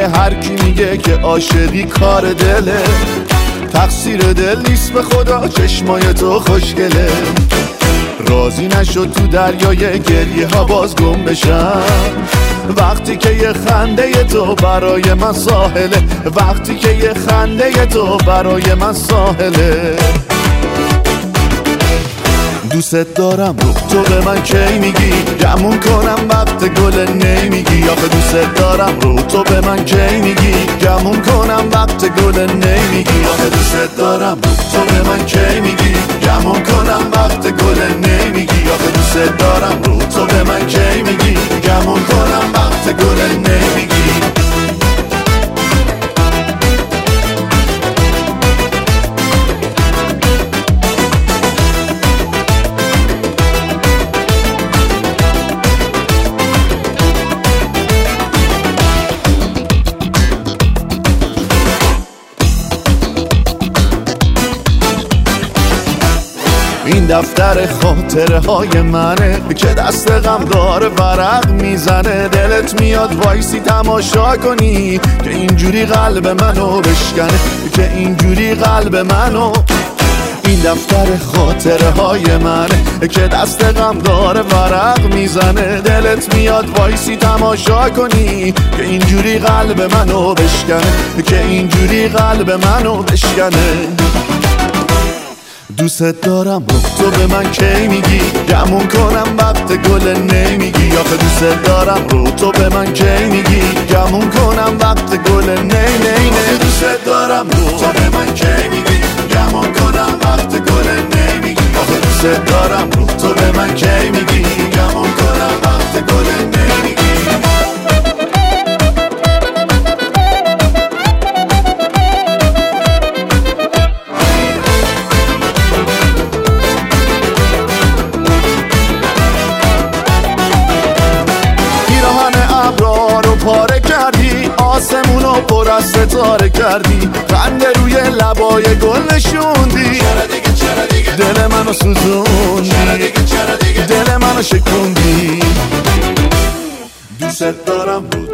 هر کی میگه که عاشقی کار دله، تقصیر دل نیست به خدا، چشمای تو خوشگله. راضی نشد تو دریای گریه ها باز گم بشم، وقتی که یه خنده تو برای من ساحله، وقتی که یه خنده تو برای من ساحله. دوست دارم رو تو به من کی میگی، گمون کنم وقت گل نمیگی. آخه دوست دارم رو تو به من کی میگی، گمون کنم وقت گل نمیگی. آخه دوست دارم رو تو به من کی میگی، گمون کنم وقت گل نمیگی. آخه دوست دارم رو تو به من کی میگی، گمون کنم وقت گل نمیگی. این دفتر خاطره های منه که دست غم داره ورق میزنه. دلت میاد وایسی تماشا کنی که اینجوری قلب منو بشکنه، که اینجوری قلب منو. این دفتر خاطره های منه که دست غم داره ورق میزنه. دلت میاد وایسی تماشا کنی که اینجوری قلب منو بشکنه، که اینجوری قلب منو بشکنه. دوست دارم رو تو به من کی میگی، گمون کنم وقت گل نمیگی. آخه دوست دارم رو تو به من کی میگی، گمون کنم وقت گل نه. دوست دارم رو تو به من کی میگی، گمون کنم وقت گل نمیگی. آخه دوست دارم رو تو به من کی میگی، گمون کنم وقت گل نمیگی. پاره کردی آسمونو پر از ستاره کردی، خنده روی لبای گل نشوندی. دل منو سوزوندی، دل منو شکوندی. دوست دارم بود